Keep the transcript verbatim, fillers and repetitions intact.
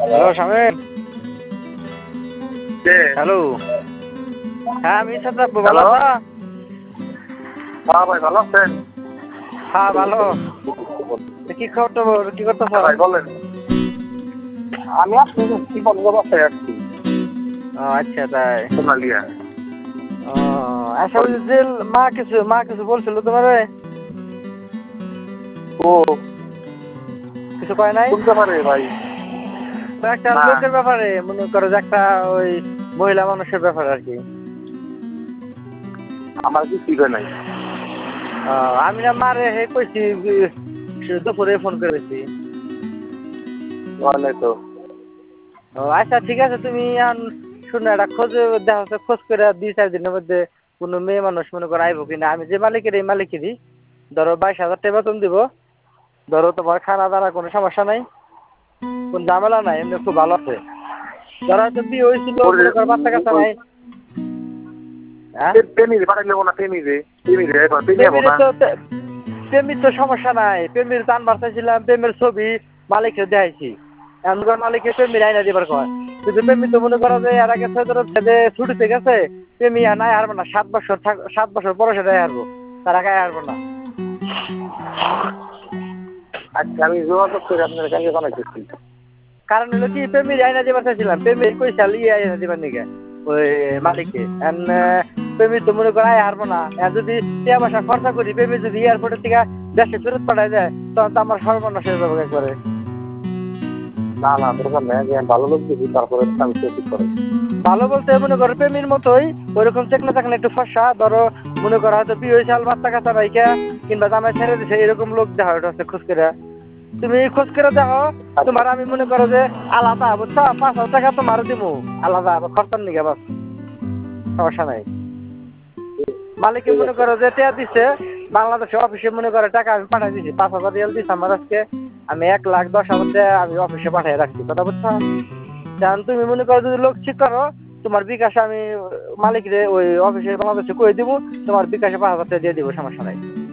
Hello Shamim. কে? Hello. হ্যাঁ আমি সাদ্দাম, ভালো হ্যালো। আছো? হ্যাঁ ভাই, ভালো আছেন? হ্যাঁ ভালো। তো কি খবর টবর, কি করতেছ? হ্যাঁ ভাই বলেন। আমি আসছি জীবন বাসায় আসছি ও আচ্ছা তাই। সোনালিয়া। ও আচ্ছা, ওই যে মা কিছু মা কিছু বলছিল তোমারে? ও কিছু কয় নাই? শুনতে পারে ভাই? তো একটা না, লোকের ব্যাপারে মনে করো যে একটা ওই মহিলা মানুষের ব্যাপারে আর কি। আমার কি শিখে নাই। ও, আমি না মারে হে কইছি, সে দুপুরে ফোন করেছি। বলে তো। ও আচ্ছা ঠিক আছে, তুমি আন শুনে একটা খোঁজ দেখা হচ্ছে, খোঁজ করে দুই চার দিনের মধ্যে কোনো মেয়ে মানুষ মনে করো আইব কিনা। আমি যে মালিকের এই মালিকেরই ধরো বাইশ হাজার টাকা বেতন দিব। ধরো তোমার খানা দানা কোনো সমস্যা নাই, কোন ঝামেলা নাই, এমনি খুব ভালো আছে। ধরো হয়তো বিয়ে হয়েছিল, ওর মনে করো বাচ্চা কাচ্চা নাই। হ্যাঁ প্রেমিরে পাঠাই নেবো না, প্রেমিরে প্রেমিরে এবার প্রেমে যাবো প্রেমির না। তো প্রেমির তো সমস্যা নাই, প্রেমির টান বাড়তেছিলাম, প্রেমের ছবি মালিককে দেখাইছি। এমন মালিকের প্রেমির আইনা দিবার কয়, কিন্তু প্রেমি তো মনে করো যে এর আগে ধরো ছেলে ছুটিতে গেছে, প্রেমি আর নাই হারবো না, সাত বছর থাক, সাত বছর পরে সেটা হারবো, তার আগে হারবো না। আচ্ছা আমি যোগাযোগ করে আপনার কাছে জানাইতেছি। কারণ হলো কি, প্রেমির আইনা দিবার চাইছিলাম, প্রেমির কইসাল ইয়ে আইনা দিবার নিকে ওই মালিককে। এন প্রেমির তো মনে করো আয় হারবো না। আর যদি টিয়া পয়সা খরচা করি, প্রেমির যদি এয়ারপোর্টের থেকে দেশে ফেরত পাঠায় যায়, তখন তো আমার সর্বনাশ হয়ে যাবে একবারে। না না, দরকার নেই, যে ভালো লোক দেখি তারপরে আমি ঠিক করে। ভালো বলতে মনে করো প্রেমির মতোই, ওইরকম চেকনা চাকনা একটু ফসা, ধরো মনে করো হয়তো বিয়ে হয়েছে, বাচ্চা কাচ্চা রাইখা কিংবা জামাই ছেড়ে দিছে, এরকম লোক দেখা ওটা হচ্ছে খোঁজ করে। তুমি খোঁজ করে দেখো, আচ্ছা তোমার আমি মনে করো যে আলাদা বুঝছো, পাঁচ হাজার টাকা তোমার দিবো আলাদা খরচার নিকে, বাস সমস্যা নাই। মালিকে ঠিক মনে আছে। করো যে টেয়া দিছে, বাংলাদেশে অফিসে মনে করে টাকা আমি পাঠাই দিছি, পাঁচ হাজার রিয়াল দিছে আমার আজকে। আমি এক লাখ দশ হাজার টাকা আমি অফিসে পাঠিয়ে রাখছি, কথা বুঝছো? কারণ তুমি মনে করো যদি লোক ঠিক করো, তোমার বিকাশে আমি মালিকরে ওই অফিসে বাংলাদেশে কয়ে দিব, তোমার বিকাশে পাঁচ হাজার টাকা দিয়ে দিব, সমস্যা নাই।